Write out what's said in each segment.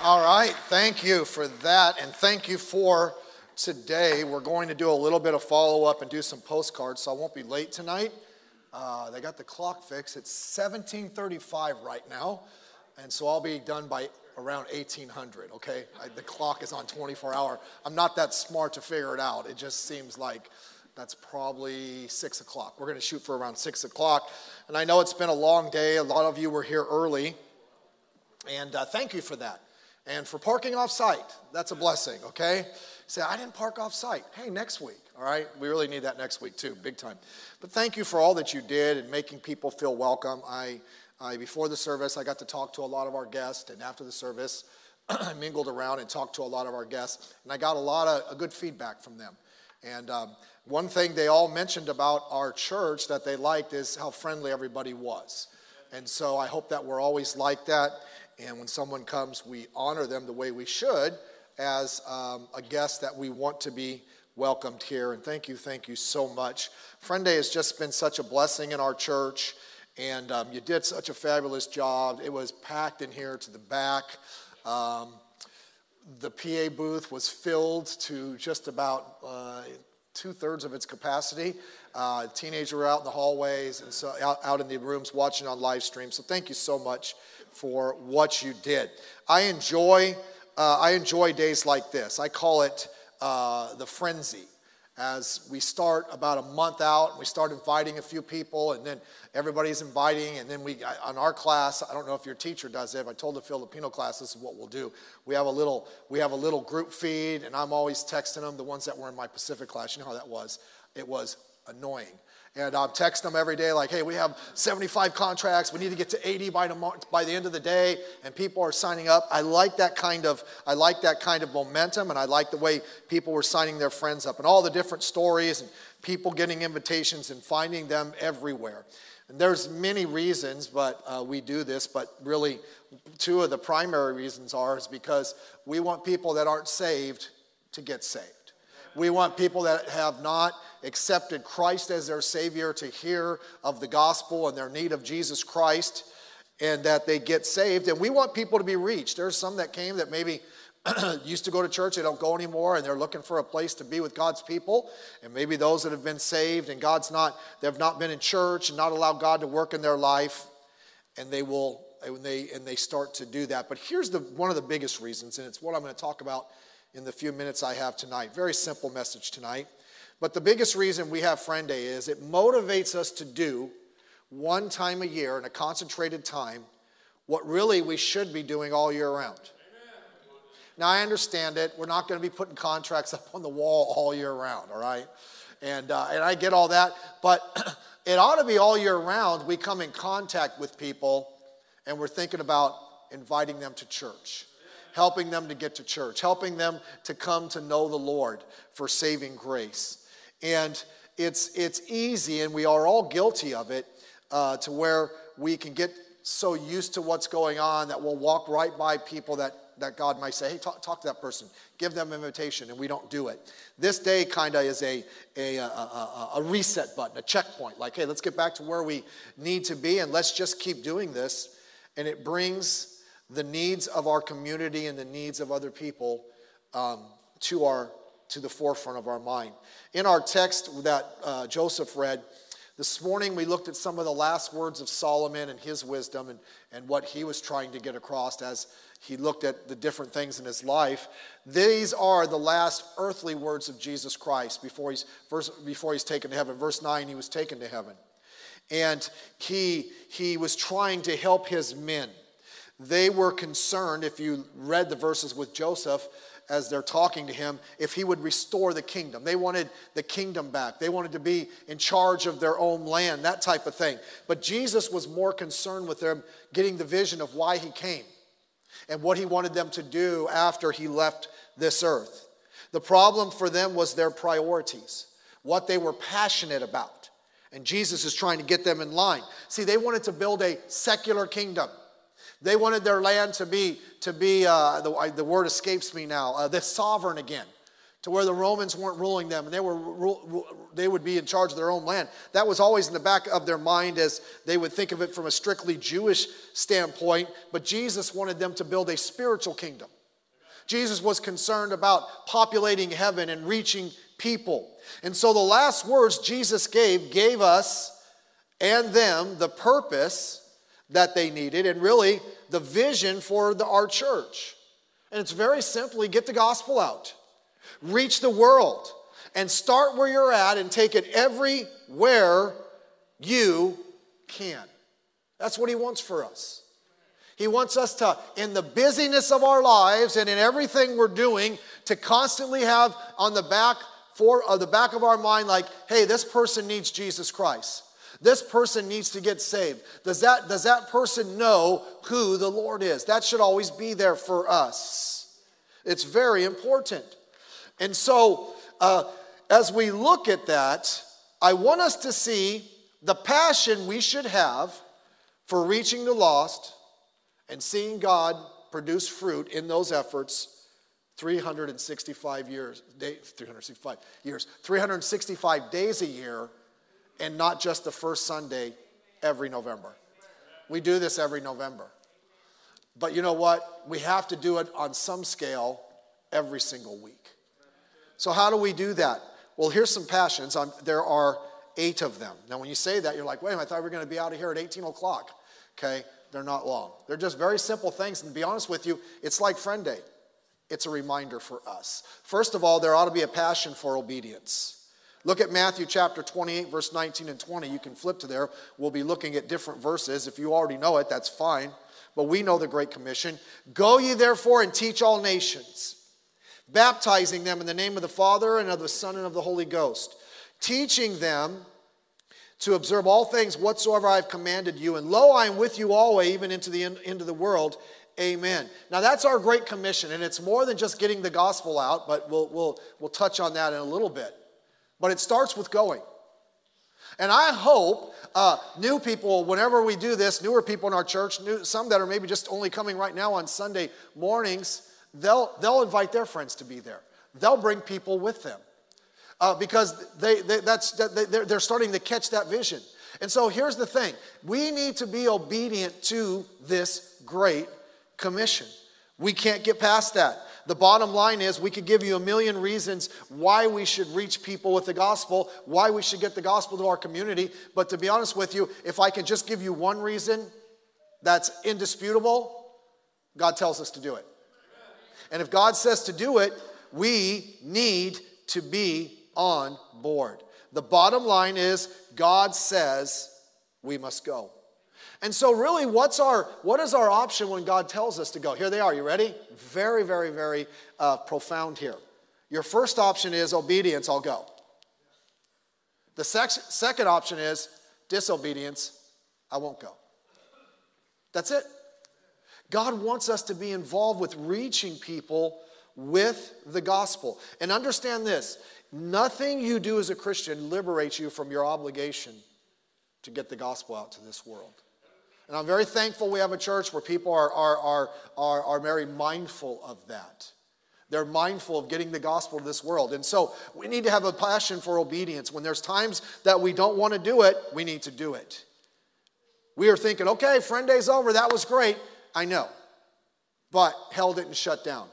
All right, thank you for that, and thank you for today. We're going to do a little bit of follow-up and do some postcards, so I won't be late tonight. They got the clock fixed. It's 17:35 right now, and so I'll be done by around 1800, okay? The clock is on 24-hour. I'm not that smart to figure it out. It just seems like that's probably 6 o'clock. We're going to shoot for around 6 o'clock, and I know it's been a long day. A lot of you were here early, and thank you for that. And for parking off-site, that's a blessing, okay? Say, I didn't park off-site. Hey, next week, all right? We really need that next week too, big time. But thank you for all that you did and making people feel welcome. Before the service, I got to talk to a lot of our guests, and after the service, I mingled around and talked to a lot of our guests, and I got a lot of good feedback from them. And one thing they all mentioned about our church that they liked is how friendly everybody was. And so I hope that we're always like that. And when someone comes, we honor them the way we should as a guest that we want to be welcomed here. And thank you so much. Friend Day has just been such a blessing in our church. And you did such a fabulous job. It was packed in here to the back. The PA booth was filled to just about 2/3 of its capacity. Teenagers were out in the hallways and so out in the rooms watching on live stream. So thank you so much for what you did. I enjoy days like this. I call it the frenzy. As we start about a month out, we start inviting a few people, and then everybody's inviting, and then on our class, I don't know if your teacher does it, but I told the Filipino class this is what we'll do. We have a little group feed, and I'm always texting them, the ones that were in my Pacific class. You know how that was. It was annoying. And I'm texting them every day like, hey, we have 75 contracts. We need to get to 80 by the end of the day, and people are signing up. I like that kind of momentum, and I like the way people were signing their friends up and all the different stories and people getting invitations and finding them everywhere. And there's many reasons, but we do this. But really, two of the primary reasons is because we want people that aren't saved to get saved. We want people that have not accepted Christ as their Savior to hear of the gospel and their need of Jesus Christ, and that they get saved. And we want people to be reached. There's some that came that maybe used to go to church, they don't go anymore, and they're looking for a place to be with God's people. And maybe those that have been saved and they have not been in church and not allowed God to work in their life, and they start to do that. But here's one of the biggest reasons, and it's what I'm going to talk about in the few minutes I have tonight. Very simple message tonight. But the biggest reason we have Friend Day is it motivates us to do one time a year in a concentrated time what really we should be doing all year round. Now, I understand it. We're not going to be putting contracts up on the wall all year round, all right? And I get all that. But it ought to be all year round we come in contact with people and we're thinking about inviting them to church, helping them to get to church, helping them to come to know the Lord for saving grace. And it's easy, and we are all guilty of it, to where we can get so used to what's going on that we'll walk right by people that God might say, hey, talk to that person, give them an invitation, and we don't do it. This day kind of is a reset button, a checkpoint, like, hey, let's get back to where we need to be, and let's just keep doing this. And it brings the needs of our community and the needs of other people to the forefront of our mind. In our text that Joseph read, this morning we looked at some of the last words of Solomon and his wisdom and what he was trying to get across as he looked at the different things in his life. These are the last earthly words of Jesus Christ before he's taken to heaven. Verse 9, he was taken to heaven. And he was trying to help his men. They were concerned, if you read the verses with Joseph, as they're talking to him, if he would restore the kingdom. They wanted the kingdom back. They wanted to be in charge of their own land, that type of thing. But Jesus was more concerned with them getting the vision of why he came and what he wanted them to do after he left this earth. The problem for them was their priorities, what they were passionate about. And Jesus is trying to get them in line. See, they wanted to build a secular kingdom. They wanted their land to be the word escapes me now, the sovereign again, to where the Romans weren't ruling them and they would be in charge of their own land. That was always in the back of their mind as they would think of it from a strictly Jewish standpoint. But Jesus wanted them to build a spiritual kingdom. Jesus was concerned about populating heaven and reaching people. And so the last words Jesus gave us and them the purpose that they needed and really the vision for our church. And it's very simply get the gospel out. Reach the world and start where you're at and take it everywhere you can. That's what he wants for us. He wants us to, in the busyness of our lives and in everything we're doing, to constantly have on the back of our mind like, hey, this person needs Jesus Christ. This person needs to get saved. Does that person know who the Lord is? That should always be there for us. It's very important. And so, as we look at that, I want us to see the passion we should have for reaching the lost and seeing God produce fruit in those efforts 365 years, 365 days a year, and not just the first Sunday every November. We do this every November. But you know what? We have to do it on some scale every single week. So how do we do that? Well, here's some passions. There are 8 of them. Now, when you say that, you're like, wait a minute, I thought we were going to be out of here at 18 o'clock. Okay, they're not long. They're just very simple things. And to be honest with you, it's like Friend Day. It's a reminder for us. First of all, there ought to be a passion for obedience. Look at Matthew chapter 28, verse 19 and 20. You can flip to there. We'll be looking at different verses. If you already know it, that's fine. But we know the Great Commission. Go ye therefore and teach all nations, baptizing them in the name of the Father and of the Son and of the Holy Ghost, teaching them to observe all things whatsoever I have commanded you. And lo, I am with you always, even into the end of the world. Amen. Now that's our Great Commission, and it's more than just getting the gospel out, but we'll touch on that in a little bit. But it starts with going. And I hope new people, whenever we do this, newer people in our church, some that are maybe just only coming right now on Sunday mornings, they'll invite their friends to be there. They'll bring people with them. Because they're starting to catch that vision. And so here's the thing. We need to be obedient to this Great Commission. We can't get past that. The bottom line is we could give you a million reasons why we should reach people with the gospel, why we should get the gospel to our community. But to be honest with you, if I can just give you one reason that's indisputable, God tells us to do it. And if God says to do it, we need to be on board. The bottom line is God says we must go. And so really what is our option when God tells us to go? Here they are. You ready? Very, very, very profound here. Your first option is obedience, I'll go. The second option is disobedience, I won't go. That's it. God wants us to be involved with reaching people with the gospel. And understand this. Nothing you do as a Christian liberates you from your obligation to get the gospel out to this world. And I'm very thankful we have a church where people are very mindful of that. They're mindful of getting the gospel to this world. And so we need to have a passion for obedience. When there's times that we don't want to do it, we need to do it. We are thinking, okay, Friend Day's over. That was great. I know. But hell didn't shut down.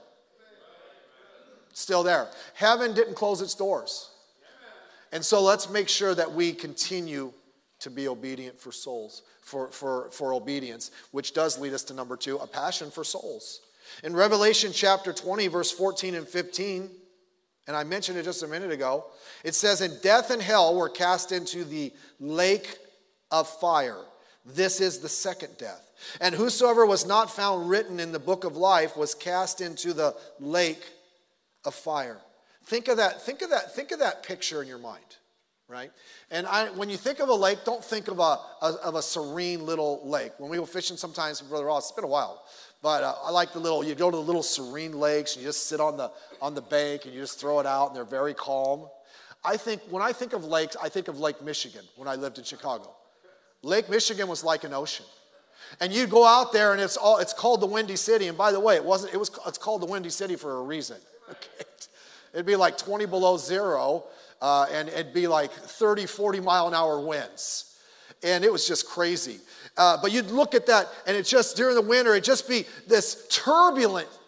Still there. Heaven didn't close its doors. And so let's make sure that we continue to be obedient for souls, for obedience, which does lead us to number 2, a passion for souls. In Revelation chapter 20, verse 14 and 15, and I mentioned it just a minute ago, it says, "And death and hell were cast into the lake of fire. This is the second death. And whosoever was not found written in the book of life was cast into the lake of fire." Think of that picture in your mind, right? And when you think of a lake, don't think of a serene little lake. When we go fishing sometimes with Brother Ross, it's been a while, but I like you go to the little serene lakes and you just sit on the bank and you just throw it out and they're very calm. When I think of lakes, I think of Lake Michigan when I lived in Chicago. Lake Michigan was like an ocean. And you'd go out there and it's called the Windy City. And by the way, it's called the Windy City for a reason. Okay. It'd be like 20 below zero, and it'd be like 30, 40 mile an hour winds. And it was just crazy. But you'd look at that, and it's just during the winter, it'd just be this turbulent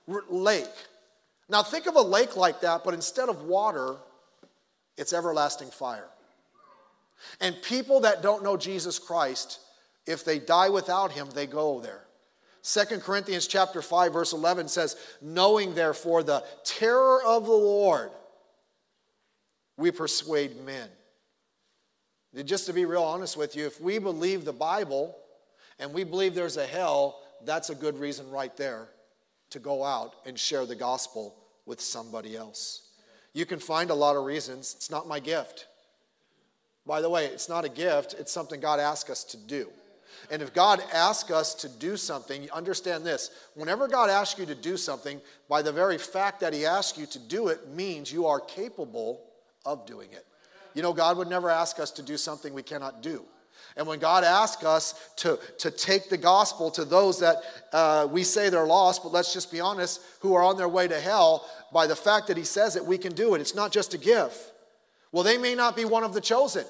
lake. Now think of a lake like that, but instead of water, it's everlasting fire. And people that don't know Jesus Christ, if they die without him, they go there. 2 Corinthians chapter 5, verse 11 says, knowing therefore the terror of the Lord, we persuade men. Just to be real honest with you, if we believe the Bible and we believe there's a hell, that's a good reason right there to go out and share the gospel with somebody else. You can find a lot of reasons. It's not my gift. By the way, it's not a gift. It's something God asked us to do. And if God asks us to do something, understand this. Whenever God asks you to do something, by the very fact that he asks you to do it means you are capable of doing it. You know, God would never ask us to do something we cannot do. And when God asks us to take the gospel to those that we say they're lost, but let's just be honest, who are on their way to hell, by the fact that he says it, we can do it. It's not just a gift. Well, they may not be one of the chosen.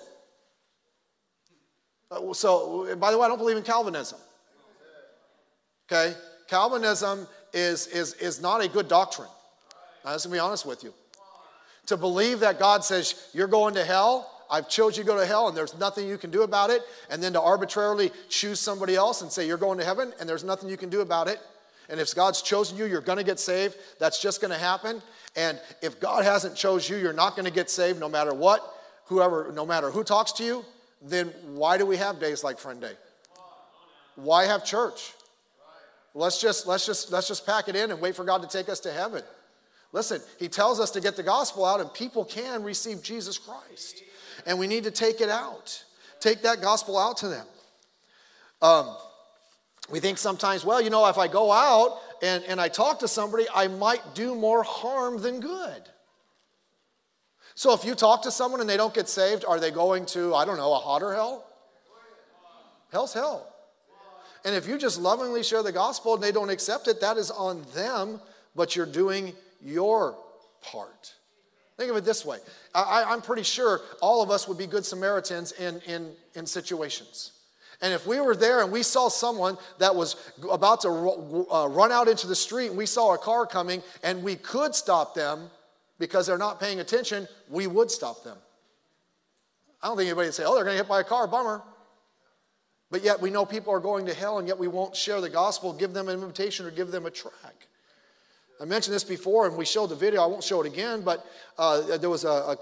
So, by the way, I don't believe in Calvinism. Okay? Calvinism is not a good doctrine. I'm just going to be honest with you. To believe that God says, you're going to hell, I've chosen you to go to hell, and there's nothing you can do about it, and then to arbitrarily choose somebody else and say, you're going to heaven, and there's nothing you can do about it, and if God's chosen you, you're going to get saved, that's just going to happen, and if God hasn't chosen you, you're not going to get saved no matter what, no matter who talks to you, then why do we have days like Friend Day? Why have church? Let's just pack it in and wait for God to take us to heaven. Listen, he tells us to get the gospel out, and people can receive Jesus Christ. And we need to take it out. Take that gospel out to them. We think sometimes, well, you know, if I go out and I talk to somebody, I might do more harm than good. So if you talk to someone and they don't get saved, are they going to, I don't know, a hotter hell? Hell's hell. And if you just lovingly share the gospel and they don't accept it, that is on them, but you're doing your part. Think of it this way. I'm pretty sure all of us would be good Samaritans in situations. And if we were there and we saw someone that was about to run out into the street and we saw a car coming and we could stop them because they're not paying attention, we would stop them. I don't think anybody would say, oh, they're going to get hit by a car, bummer. But yet we know people are going to hell, and yet we won't share the gospel, give them an invitation, or give them a tract. I mentioned this before, and we showed the video. I won't show it again, but there was a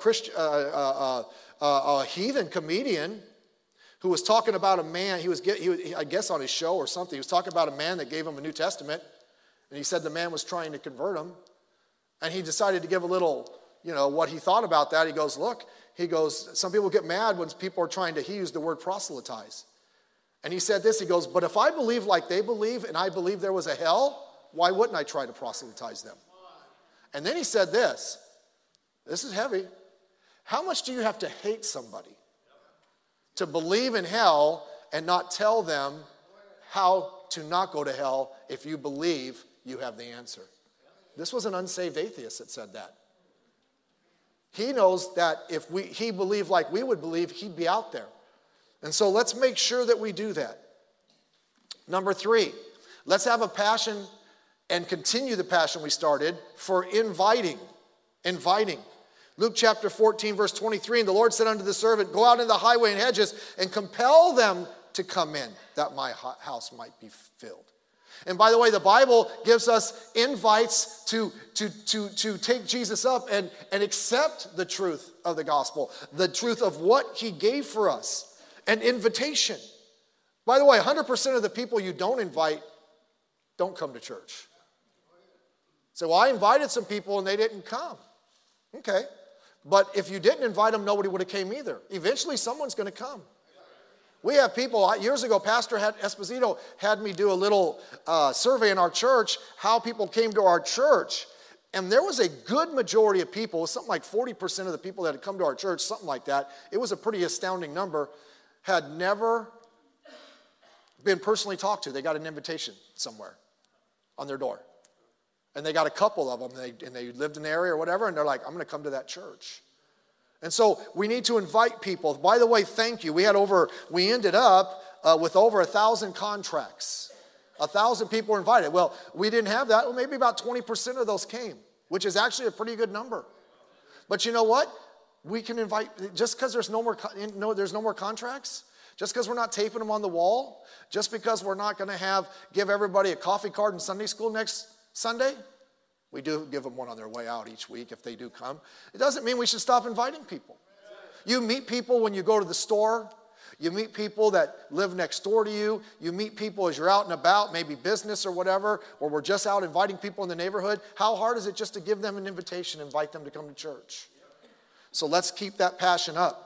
heathen comedian who was talking about a man. He was, I guess, on his show or something. He was talking about a man that gave him a New Testament, and he said the man was trying to convert him. And he decided to give a little, what he thought about that. He goes, look, some people get mad when people are trying to, he used the word proselytize. And he said this, he goes, but if I believe like they believe and I believe there was a hell, why wouldn't I try to proselytize them? And then he said this is heavy. How much do you have to hate somebody to believe in hell and not tell them how to not go to hell if you believe you have the answer? This was an unsaved atheist that said that. He knows that if he believed like we would believe, he'd be out there. And so let's make sure that we do that. Number 3, let's have a passion and continue the passion we started for inviting. Luke chapter 14, verse 23, and the Lord said unto the servant, go out into the highway and hedges and compel them to come in, that my house might be filled. And by the way, the Bible gives us invites to take Jesus up and accept the truth of the gospel, the truth of what he gave for us, an invitation. By the way, 100% of the people you don't invite don't come to church. So, well, I invited some people and they didn't come. Okay. But if you didn't invite them, nobody would have came either. Eventually, someone's going to come. We have people, years ago, Pastor Esposito had me do a little survey in our church, how people came to our church. And there was a good majority of people, something like 40% of the people that had come to our church, something like that, it was a pretty astounding number, had never been personally talked to. They got an invitation somewhere on their door. And they got a couple of them, and they lived in the area or whatever, and they're like, I'm going to come to that church. And so we need to invite people. By the way, thank you. We ended up with over 1,000 contracts 1,000 people were invited. Well, we didn't have that. Well, maybe about 20% of those came, which is actually a pretty good number. But you know what? We can invite, just because there's no more contracts, just because we're not taping them on the wall, just because we're not going to give everybody a coffee card in Sunday school next Sunday. We do give them one on their way out each week if they do come. It doesn't mean we should stop inviting people. You meet people when you go to the store. You meet people that live next door to you. You meet people as you're out and about, maybe business or whatever, or we're just out inviting people in the neighborhood. How hard is it just to give them an invitation, invite them to come to church? So let's keep that passion up.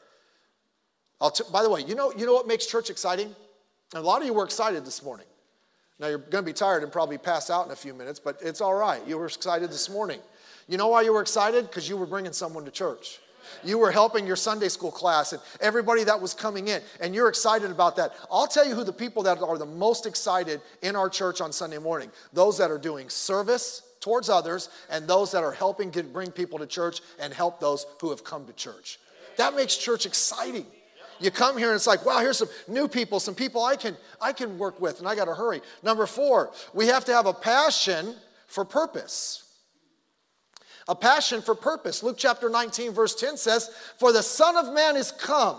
By the way, you know what makes church exciting? And a lot of you were excited this morning. Now, you're going to be tired and probably pass out in a few minutes, but it's all right. You were excited this morning. You know why you were excited? Because you were bringing someone to church. You were helping your Sunday school class and everybody that was coming in, and you're excited about that. I'll tell you who the people that are the most excited in our church on Sunday morning. Those that are doing service towards others and those that are helping bring people to church and help those who have come to church. That makes church exciting. You come here and it's like, wow, here's some new people, some people I can work with, and I got to hurry. Number 4, we have to have a passion for purpose. A passion for purpose. Luke chapter 19, verse 10 says, "For the Son of Man is come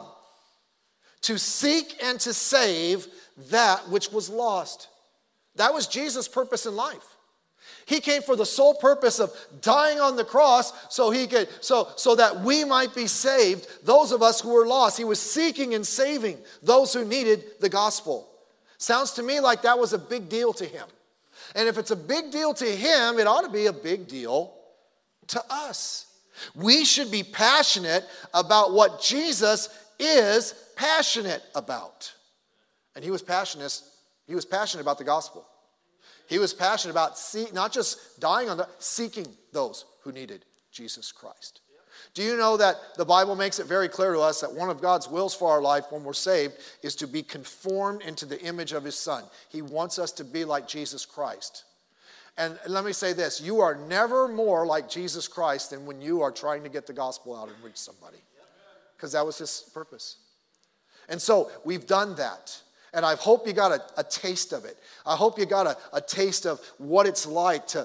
to seek and to save that which was lost." That was Jesus' purpose in life. He came for the sole purpose of dying on the cross so that we might be saved, those of us who were lost. He was seeking and saving those who needed the gospel. Sounds to me like that was a big deal to him. And if it's a big deal to him, it ought to be a big deal to us. We should be passionate about what Jesus is passionate about. And he was passionate about the gospel. He was passionate about not just dying on seeking those who needed Jesus Christ. Do you know that the Bible makes it very clear to us that one of God's wills for our life when we're saved is to be conformed into the image of his Son. He wants us to be like Jesus Christ. And let me say this, you are never more like Jesus Christ than when you are trying to get the gospel out and reach somebody. Because that was his purpose. And so we've done that. And I hope you got a taste of it. I hope you got a taste of what it's like to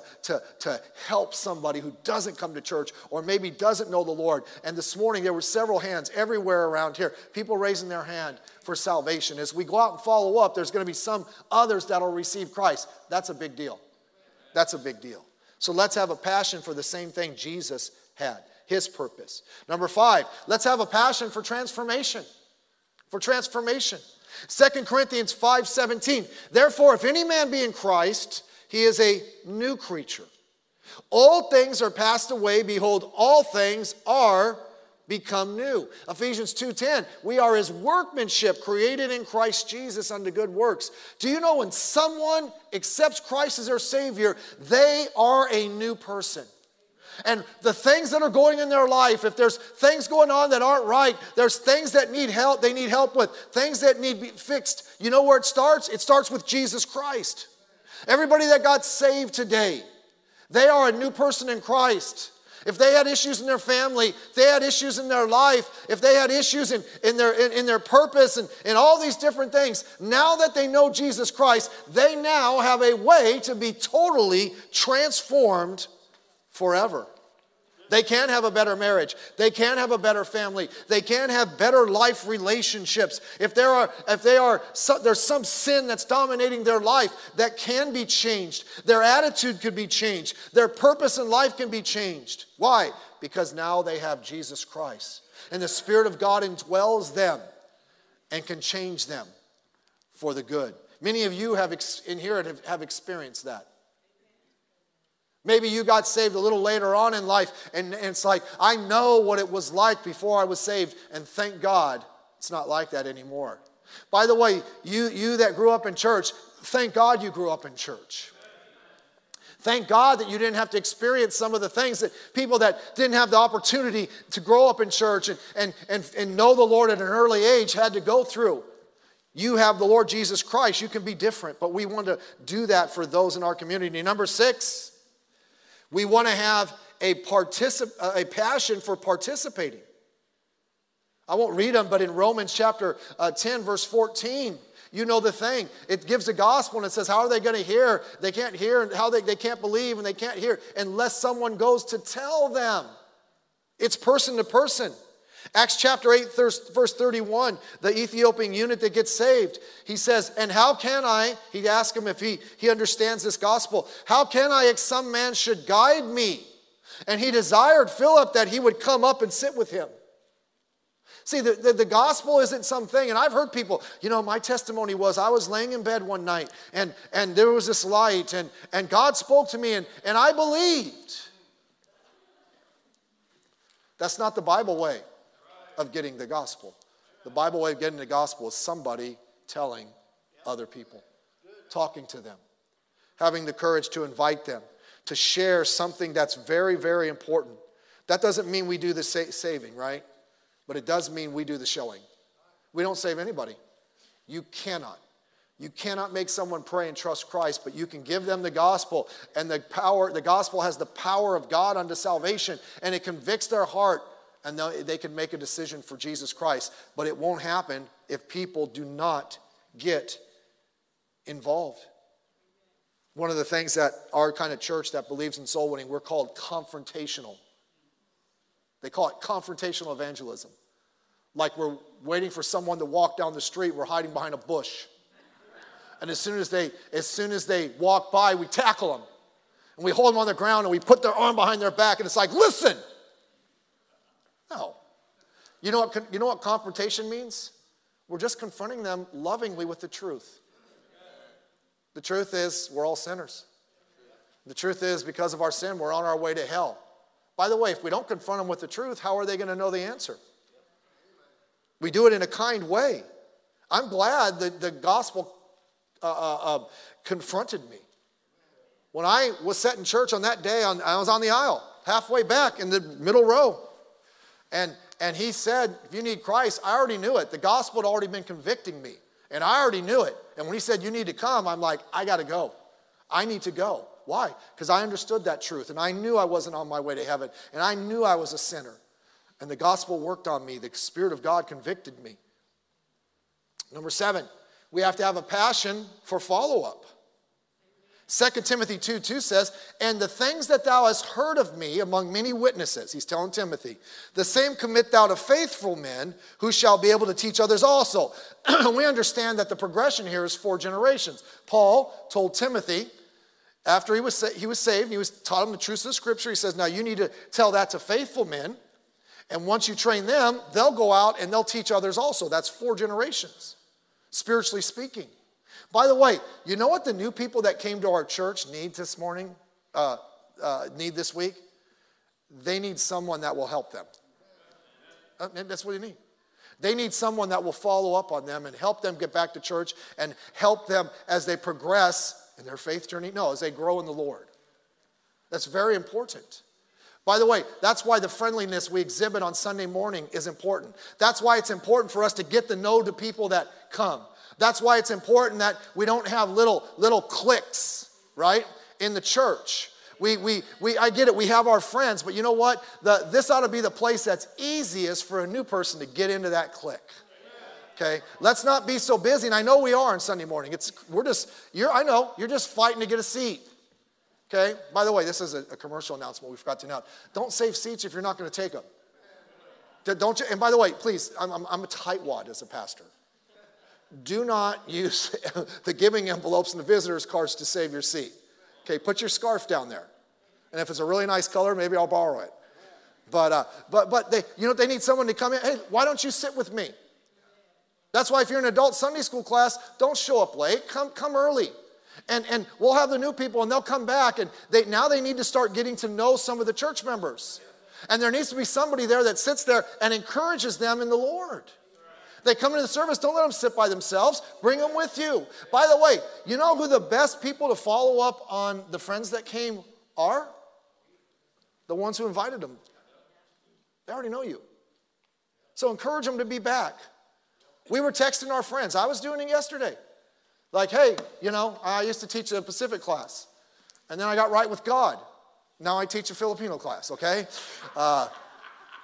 help somebody who doesn't come to church or maybe doesn't know the Lord. And this morning there were several hands everywhere around here, people raising their hand for salvation. As we go out and follow up, there's going to be some others that will receive Christ. That's a big deal. That's a big deal. So let's have a passion for the same thing Jesus had, his purpose. Number 5, let's have a passion for transformation. For transformation. 2 Corinthians 5:17, "Therefore, if any man be in Christ, he is a new creature. All things are passed away. Behold, all things are become new." Ephesians 2:10, "We are his workmanship, created in Christ Jesus unto good works." Do you know when someone accepts Christ as their Savior, they are a new person? And the things that are going in their life, if there's things going on that aren't right, there's things that need help, they need help with, things that need to be fixed. You know where it starts? It starts with Jesus Christ. Everybody that got saved today, they are a new person in Christ. If they had issues in their family, if they had issues in their life, if they had issues in their purpose and all these different things, now that they know Jesus Christ, they now have a way to be totally transformed forever. They can have a better marriage. They can have a better family. They can have better life relationships. If there's some sin that's dominating their life that can be changed. Their attitude could be changed. Their purpose in life can be changed. Why? Because now they have Jesus Christ. And the Spirit of God indwells them and can change them for the good. Many of you have experienced that. Maybe you got saved a little later on in life, and it's like, I know what it was like before I was saved, and thank God it's not like that anymore. By the way, you that grew up in church, thank God you grew up in church. Thank God that you didn't have to experience some of the things that people that didn't have the opportunity to grow up in church and know the Lord at an early age had to go through. You have the Lord Jesus Christ. You can be different, but we want to do that for those in our community. Number 6, we want to have a passion for participating. I won't read them, but in Romans chapter 10, verse 14, You know the thing. It gives the gospel and it says, how are they going to hear? They can't hear, and how they can't believe and they can't hear unless someone goes to tell them. It's person to person. Acts chapter 8, verse 31, the Ethiopian eunuch that gets saved, he says, and how can I, he asked him if he understands this gospel, how can I, if some man should guide me? And he desired Philip that he would come up and sit with him. See, the gospel isn't something, and I've heard people, my testimony was I was laying in bed one night, and there was this light, and God spoke to me, and I believed. That's not the Bible way of getting the gospel. The Bible way of getting the gospel is somebody telling other people, talking to them, having the courage to invite them, to share something that's very, very important. That doesn't mean we do the saving, right? But it does mean we do the showing. We don't save anybody. You cannot. You cannot make someone pray and trust Christ, but you can give them the gospel, and the gospel has the power of God unto salvation, and it convicts their heart, and they can make a decision for Jesus Christ. But it won't happen if people do not get involved. One of the things that our kind of church that believes in soul winning, we're called confrontational. They call it confrontational evangelism. Like we're waiting for someone to walk down the street, we're hiding behind a bush. And as soon as they walk by, we tackle them. And we hold them on the ground and we put their arm behind their back, and it's like, listen. No. You know what confrontation means? We're just confronting them lovingly with the truth. The truth is, we're all sinners. The truth is, because of our sin, we're on our way to hell. By the way, if we don't confront them with the truth, how are they going to know the answer? We do it in a kind way. I'm glad that the gospel confronted me. When I was sat in church on that day, I was on the aisle, halfway back in the middle row. And he said, if you need Christ, I already knew it. The gospel had already been convicting me. And I already knew it. And when he said, you need to come, I'm like, I got to go. I need to go. Why? Because I understood that truth. And I knew I wasn't on my way to heaven. And I knew I was a sinner. And the gospel worked on me. The Spirit of God convicted me. Number 7, we have to have a passion for follow-up. 2 Timothy 2:2 says, and the things that thou hast heard of me among many witnesses, he's telling Timothy, the same commit thou to faithful men who shall be able to teach others also. We understand that the progression here is 4 generations. Paul told Timothy, after he was saved, he was taught him the truths of the Scripture. He says, now you need to tell that to faithful men. And once you train them, they'll go out and they'll teach others also. That's 4 generations, spiritually speaking. By the way, you know what the new people that came to our church need this morning, need this week? They need someone that will help them. That's what you need. They need someone that will follow up on them and help them get back to church and help them as they progress in their faith journey. No, as they grow in the Lord. That's very important. By the way, that's why the friendliness we exhibit on Sunday morning is important. That's why it's important for us to get to know the people that come. That's why it's important that we don't have little cliques, right, in the church. I get it, we have our friends, but you know what? This ought to be the place that's easiest for a new person to get into that clique. Okay? Let's not be so busy, and I know we are on Sunday morning. I know, you're just fighting to get a seat. Okay? By the way, this is a commercial announcement we forgot to announce. Don't save seats if you're not going to take them. Don't you? And by the way, please, I'm a tightwad as a pastor. Do not use the giving envelopes and the visitors cards to save your seat. Okay, put your scarf down there. And if it's a really nice color, maybe I'll borrow it. But they need someone to come in. Hey, why don't you sit with me? That's why if you're in an adult Sunday school class, don't show up late. Come early. And we'll have the new people, and they'll come back, and now they need to start getting to know some of the church members. And there needs to be somebody there that sits there and encourages them in the Lord. They come into the service, don't let them sit by themselves. Bring them with you. By the way, you know who the best people to follow up on the friends that came are? The ones who invited them. They already know you. So encourage them to be back. We were texting our friends. I was doing it yesterday. Like, hey, I used to teach a Pacific class. And then I got right with God. Now I teach a Filipino class, okay?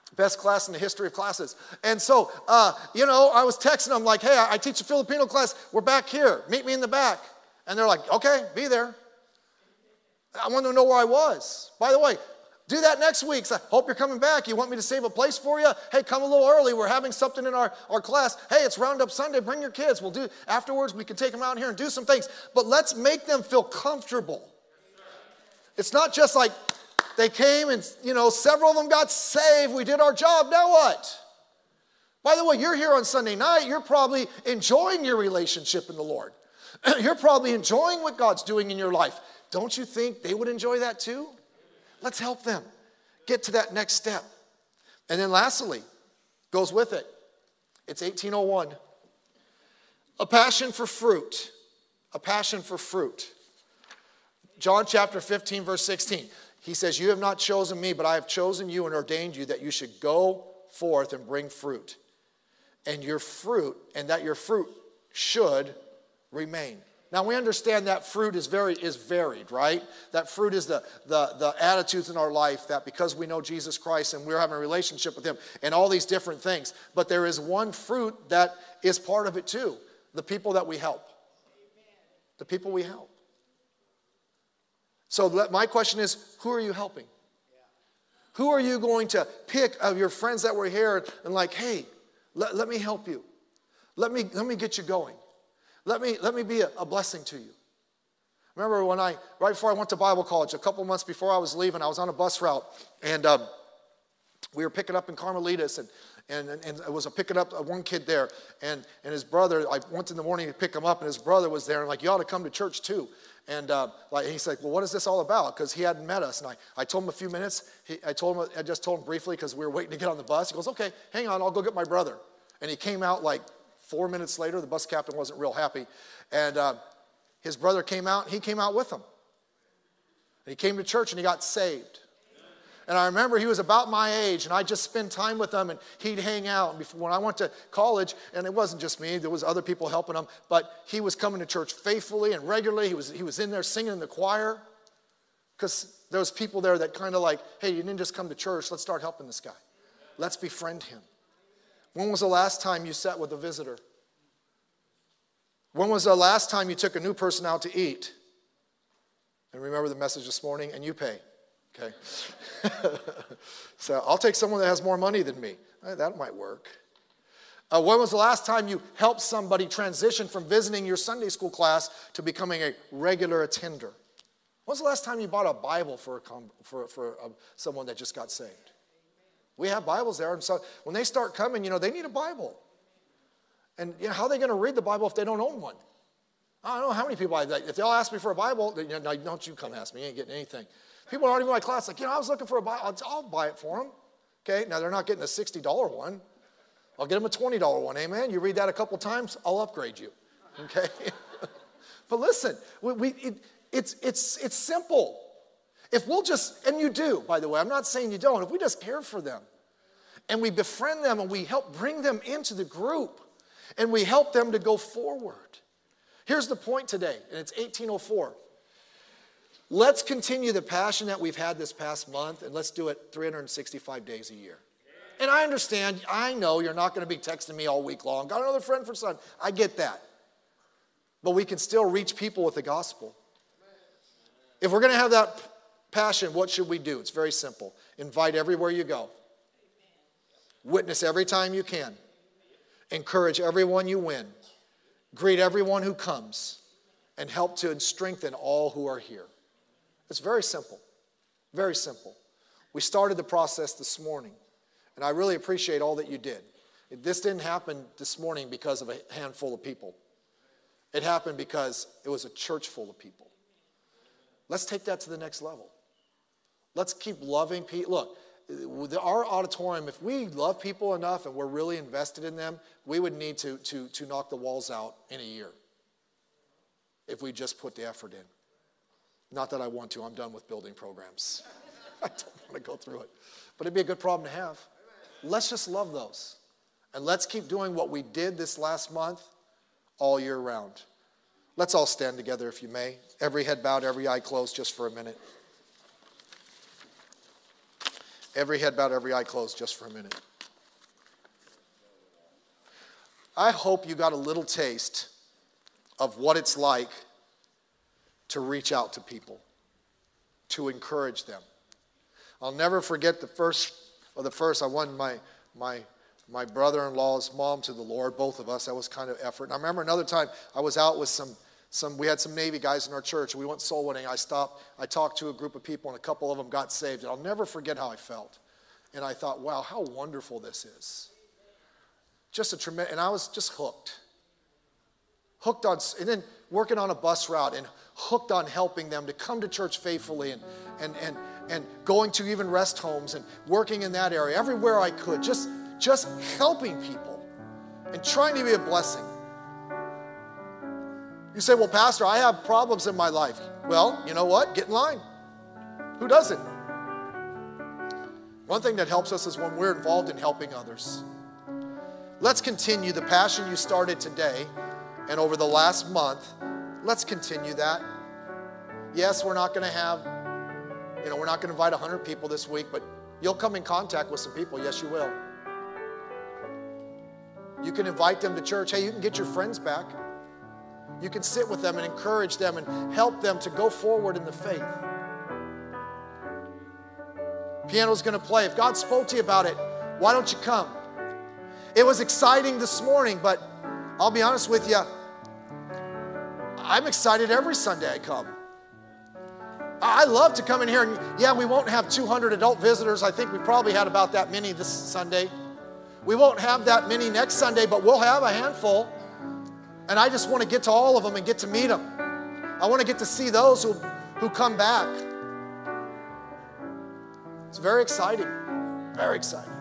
Best class in the history of classes. And so, I was texting them like, hey, I teach a Filipino class. We're back here. Meet me in the back. And they're like, okay, be there. I wanted to know where I was. By the way, do that next week. So I hope you're coming back. You want me to save a place for you? Hey, come a little early. We're having something in our class. Hey, it's Roundup Sunday. Bring your kids. We'll do afterwards. We can take them out here and do some things. But let's make them feel comfortable. It's not just like, they came and, several of them got saved. We did our job. Now what? By the way, you're here on Sunday night. You're probably enjoying your relationship in the Lord. You're probably enjoying what God's doing in your life. Don't you think they would enjoy that too? Let's help them get to that next step. And then lastly, goes with it. It's 1801. A passion for fruit. A passion for fruit. John chapter 15, verse 16. He says, you have not chosen me, but I have chosen you and ordained you that you should go forth and bring fruit. And your fruit should remain. Now we understand that fruit is varied, right? That fruit is the attitudes in our life that because we know Jesus Christ and we're having a relationship with him and all these different things. But there is one fruit that is part of it too. The people that we help. The people we help. So my question is, who are you helping? Who are you going to pick of your friends that were here and like, hey, let me help you. Let me get you going. Let me be a blessing to you. Remember right before I went to Bible college, a couple months before I was leaving, I was on a bus route, and we were picking up in Carmelitas, and it was picking up one kid there, and his brother, I went in the morning to pick him up, and his brother was there, and like, you ought to come to church too. And he's like, well, what is this all about? Because he hadn't met us. And I told him a few minutes. I just told him briefly because we were waiting to get on the bus. He goes, okay, hang on, I'll go get my brother. And he came out like 4 minutes later. The bus captain wasn't real happy. And his brother came out, and he came out with him. And he came to church, and he got saved. And I remember he was about my age, and I just spent time with him, and he'd hang out. And when I went to college, and it wasn't just me, there was other people helping him, but he was coming to church faithfully and regularly. He was in there singing in the choir, because there was people there that kind of like, hey, you didn't just come to church, let's start helping this guy. Let's befriend him. When was the last time you sat with a visitor? When was the last time you took a new person out to eat? And remember the message this morning, and you pay. Okay, so I'll take someone that has more money than me. That might work. When was the last time you helped somebody transition from visiting your Sunday school class to becoming a regular attender? When was the last time you bought a Bible for someone that just got saved? We have Bibles there, and so when they start coming, they need a Bible. And how are they going to read the Bible if they don't own one? I don't know how many people, if they'll ask me for a Bible, don't you come ask me, you ain't getting anything. People aren't even in my class like, I was looking for a Bible. I'll buy it for them. Okay, now they're not getting a $60 one. I'll get them a $20 one, amen? You read that a couple times, I'll upgrade you, okay? But listen, it's simple. If we'll just, and you do, by the way, I'm not saying you don't, if we just care for them, and we befriend them, and we help bring them into the group, and we help them to go forward. Here's the point today, and it's 1804. Let's continue the passion that we've had this past month, and let's do it 365 days a year. And I understand, I know you're not going to be texting me all week long. Got another friend for son. I get that. But we can still reach people with the gospel. If we're going to have that passion, what should we do? It's very simple. Invite everywhere you go. Witness every time you can. Encourage everyone you win. Greet everyone who comes. And help to strengthen all who are here. It's very simple. Very simple. We started the process this morning. And I really appreciate all that you did. This didn't happen this morning because of a handful of people. It happened because it was a church full of people. Let's take that to the next level. Let's keep loving people. Look, our auditorium, if we love people enough and we're really invested in them, we would need to knock the walls out in a year if we just put the effort in. Not that I want to. I'm done with building programs. I don't want to go through it. But it'd be a good problem to have. Let's just love those. And let's keep doing what we did this last month all year round. Let's all stand together if you may. Every head bowed, every eye closed just for a minute. Every head bowed, every eye closed, just for a minute. I hope you got a little taste of what it's like to reach out to people, to encourage them. I'll never forget the first I won my brother-in-law's mom to the Lord, both of us. That was kind of effort. And I remember another time I was out with we had some Navy guys in our church, and we went soul winning. I talked to a group of people, and a couple of them got saved. And I'll never forget how I felt. And I thought, wow, how wonderful this is. And I was just hooked. Hooked on, and then working on a bus route and hooked on helping them to come to church faithfully and going to even rest homes and working in that area, everywhere I could, just helping people and trying to be a blessing. You say, well, Pastor, I have problems in my life. Well, you know what? Get in line. Who doesn't? One thing that helps us is when we're involved in helping others. Let's continue the passion you started today and over the last month. Let's continue that. Yes, we're not going to invite 100 people this week, but you'll come in contact with some people. Yes, you will. You can invite them to church. Hey, you can get your friends back. You can sit with them and encourage them and help them to go forward in the faith. Piano's going to play. If God spoke to you about it, why don't you come? It was exciting this morning, but I'll be honest with you, I'm excited every Sunday I come. I love to come in here, and yeah, we won't have 200 adult visitors. I think we probably had about that many this Sunday. We won't have that many next Sunday, but we'll have a handful. And I just want to get to all of them and get to meet them. I want to get to see those who come back. It's very exciting, very exciting.